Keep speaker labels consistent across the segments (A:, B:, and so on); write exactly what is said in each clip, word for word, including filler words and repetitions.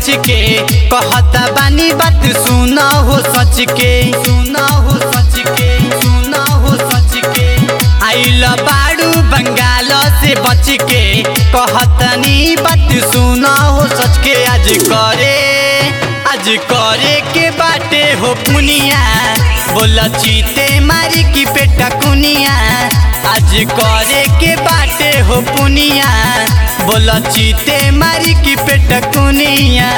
A: बच के कहता बानी बात सुना हो सच के सुना हो सच के सुना हो सच के आइल बाड़ू बंगाल से बच के कहतनी बात सुना हो सच के आज करे आज करे के बाटे हो पुनिया बोला चीते मारी की पेटा कुनिया आज करे के बाटे हो पुनिया बोला चीते मारी की पेटा कुनिया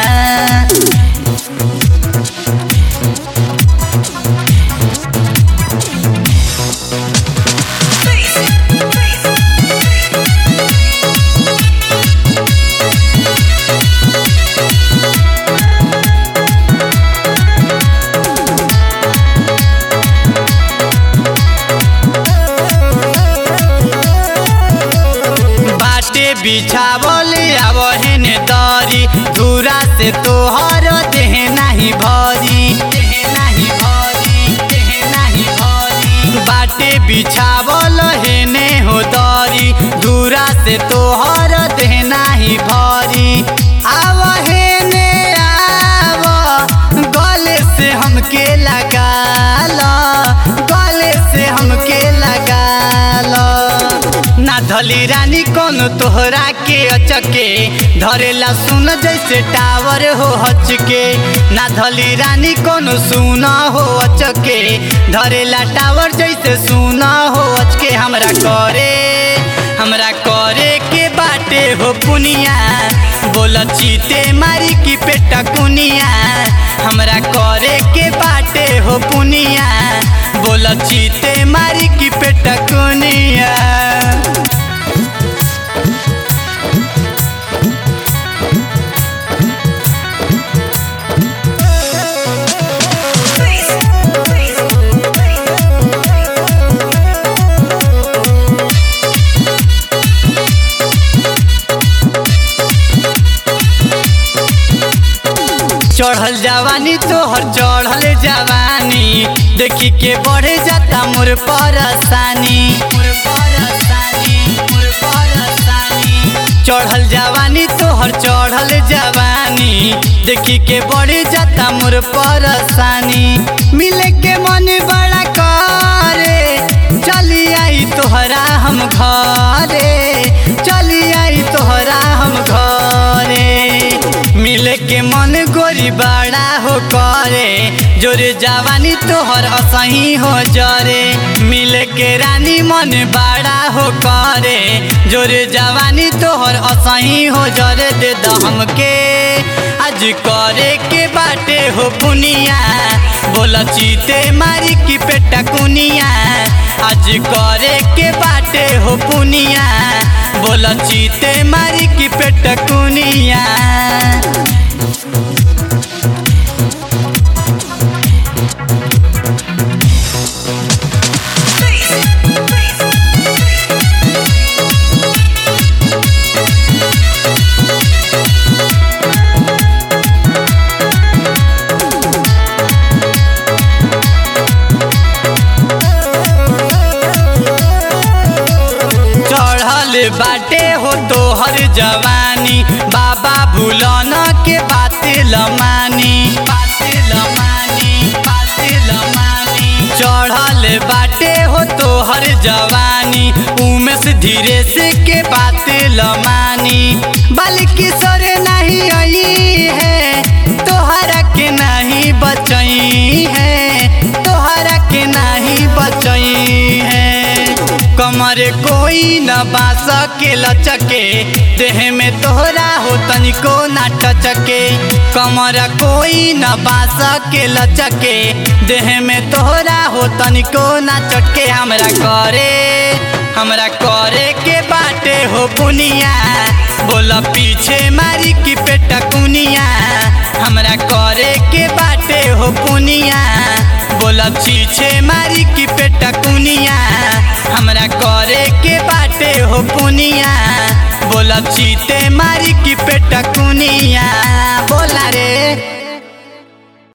A: बिछावल आवहन दरी दूरा से तोहर देह नहीं भरी देह नहीं भरी देह नहीं भरी बाटे बिछावल हेने हो दरी दूरा से तोहर देह नहीं भरी आवहने आव गले से हमके लगा लो गले से हमके लगा लो ना धली रानी कौन तोहरा के अचके धरेला सुन जैसे टावर हो हचके ना धली रानी कौन सुना हो अचके धरेला टावर जैसे सुना हो अचके हमरा करे हमरा करे के बाटे हो पुनिया बोला चीते मारी की पेटा कुनिया हमरा करे के बाटे हो पुनिया बोला चीते मारी की पेटा कुनिया चढ़ल जवानी तोहर चढ़ल जवानी देखी के बढ़े जाता मोर परेशानी मोर परेशानी मोर परेशानी चढ़ल जवानी तोहर चढ़ल जवानी देखी के बढ़े जाता मोर परेशानी मिले के मन बड़ा करे चली आई तोहरा हम घरे चली आई तोहरा हम घरे मिले के मन गोरी बड़ा हो करे जोरे जवानी तोहर असही हो जरे मिले के रानी मन बड़ा हो करे जोरे जवानी तोहर असही हो जरे दे द हमके आज करे के बाटे हो पुनिया बोला चीते मारी की पेटा कुनिया आज करे के बाटे हो पुनिया बोला चीते मारी की पेटा कुनिया बाटे हो तोहर जवानी बाबा भूलन के बात लमानी बात लमानी बात लमानी चढ़ल बाटे हो तोहर जवानी उमेश धीरे से के बात लमानी बल्कि सर नहीं आई है तोहरा के नहीं बचई है तोहरा के नहीं बचई है कमरे कोई न बास के लचके देह में तोहरा हो तनिको ना टचके कमरा कोई न बास के लचके देह में तोहरा हो तनिको ना चटके हमरा करे हमरा करे के बाटे हो पुनिया बोला पीछे मारी की पेटा कुनिया हमरा करे के बाटे हो पुनिया बोला पीछे मारी की पेटा कुनिया हमरा करे के बाटे हो पुनिया बोला चीते मारी की पेटा कुनिया।